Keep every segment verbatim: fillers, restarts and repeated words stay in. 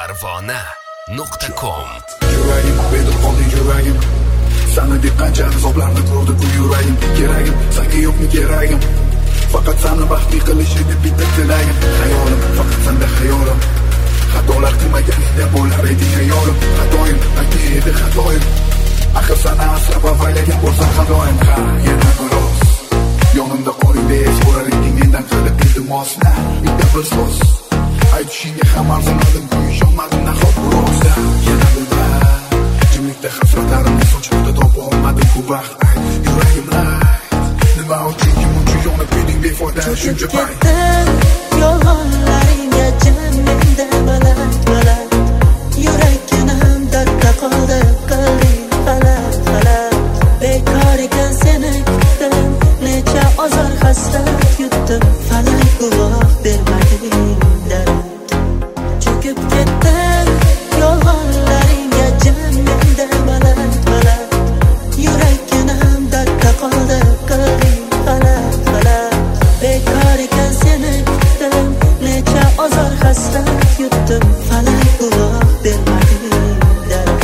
Parvona nuqta com. Yuragim bedor qoldi yuragim. Sana deb qancha azoblarni ko'rdi bu yuragim. Keragim, senga yo'qmi keragim. Faqat seni baxtli qilish edi bitta tilagim. Hayolim, faqat senda hayolim. Xatolar qilmaganingda bo'lar edi hayolim. Xatoyim, aytdi edi xatoyim. Axir sana asrab avaylagan bo'lsa xatoyim. Ha, yana biroz yonimda qo'lingda so'rar eding mendan qilib iltimosni. Bitta bir so'z aytishingga ham arzimadim, ishonmadim nahot bu ro'zda. Yana bilma jimlikda hasratlarimni sochimda topa olmadim bu baxt. Ay yuragim ayt nima uchun muncha yonib eding befoyda shuncha payt. Yolg'onlaringga jam menda baland baland, yuraginam dardda qoldi qilding falat falat. Bekor ekan seni kutdim, necha ozor hasrat yutdim, falak guvoh bermading dard. Cho'kib ketdim yolg'onlaringga jam menda baland baland, yuraginam dardda qoldi qilding falat falat. Bekor ekan seni kutdim, necha ozor hasrat yutdim, falak guvoh bermading dard.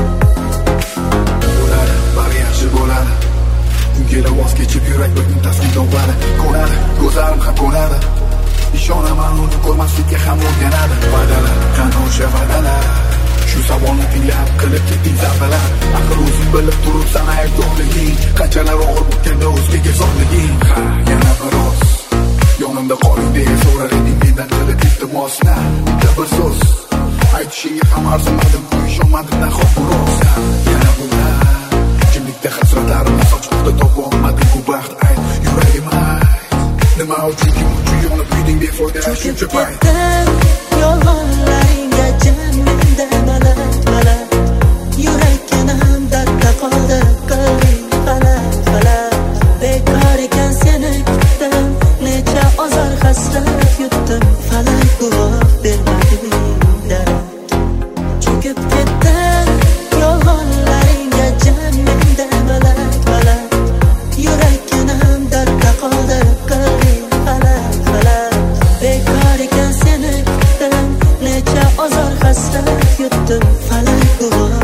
Bo'ladi, bari yaxshi bo'ladi. Unga voz kechib yurak bir kun taskin topadi. Ko'radi, ko'zlarim ham ko'radi. Ishonaman uni ko'rmaslikka ham o'rganadi. Va'dalar, qani o'sha va'dalar. Shu savolni tinglab qilib ketding zarbalar. Axir o'zing bilib turibsan aybdorliging, qanchalar og'ir bo'lganda o'zgaga zorliging. Ha, yana biroz yonimda qoling deya so'rar eding mendan qilib iltimosni. Bitta bir so'z aytishingga ham arzimadim, ishonmadim nahot bu ro'zda. Yana bundan jimlikda hasratlarimni sochimda topa olmadim bu baxt. Ay yuragim ayt nima uchun muncha yonib eding befoyda shuncha payt. Yolg'onlaringga jam menda baland baland, yuraginam dardda qoldi qilding falat falat. Bekor ekan seni kutdim, necha ozor hasrat yutdim, falak guvoh bermading dard. Cho'kib ketdim yolg'onlaringga jam menda baland baland, yuraginam dardda qoldi qilding falat falat. Bekor ekan seni kutdim, necha ozor hasrat yutdim, falak guvoh